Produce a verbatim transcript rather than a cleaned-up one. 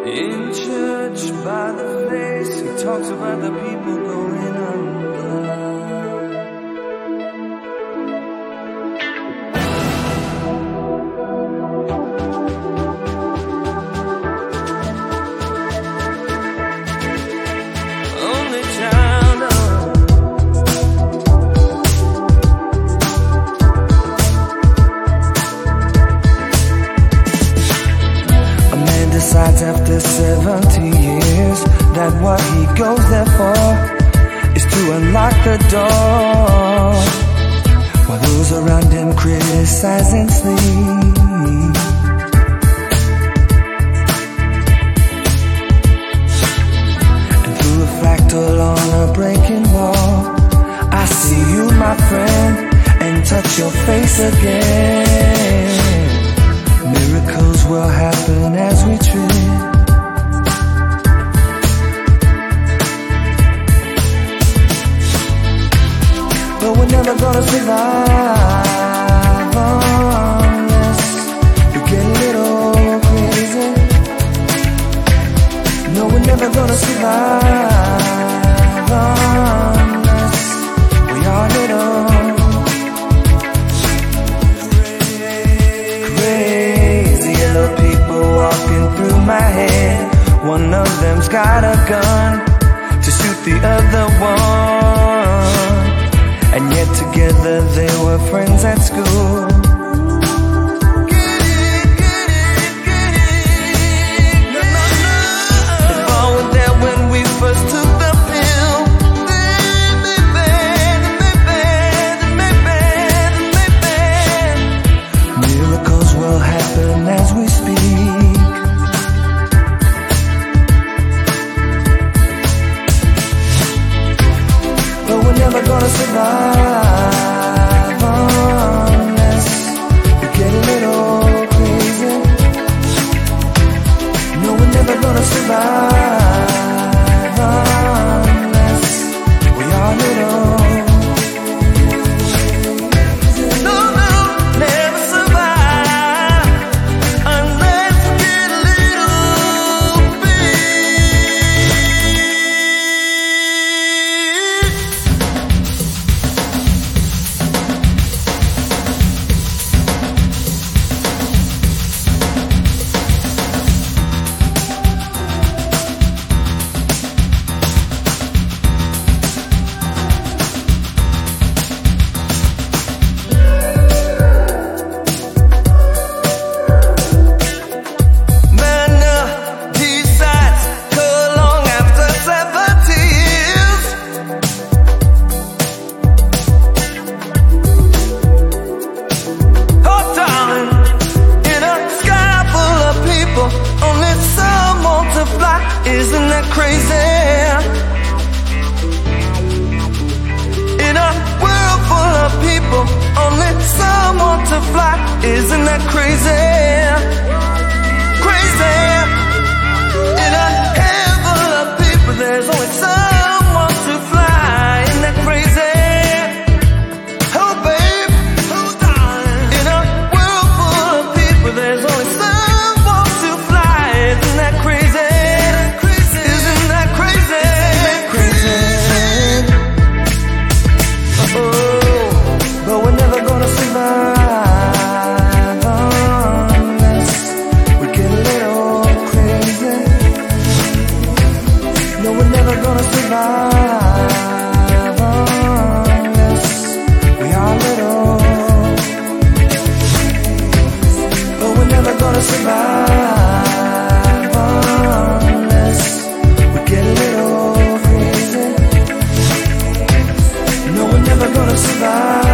In church, by the face, he talks about the people going under. Only child of a man decides after seventy years that what he goes there for is to unlock the door, while those around him criticize and sleep. And through a fractal on a breaking wall, I see you, my friend, and touch your face again. Miracles will happen as we tread. But we're never gonna survive unless we get a little crazy. No, we're never gonna survive unless we are little crazy. Little people walking through my head. One of them's got a gun to shoot the other one, and yet together they were friends at school. Get it, get it, get it. No, no, no. If I were there when we first took the pill, then maybe, maybe, maybe, maybe miracles will happen as we speak. But we're never gonna survive unless we get a little crazy. No, we're never gonna survive unless we are little. No, no, never survive unless we get a little big. Isn't that crazy? In a world full of people, only some want to fly. Isn't that crazy? Crazy. In a heaven full of people, there's only some want to fly. Isn't that crazy? Oh babe, oh darling. In a world full of people, there's only some want to fly. Isn't that crazy? Survive unless we get a little crazy. No, we're never gonna survive.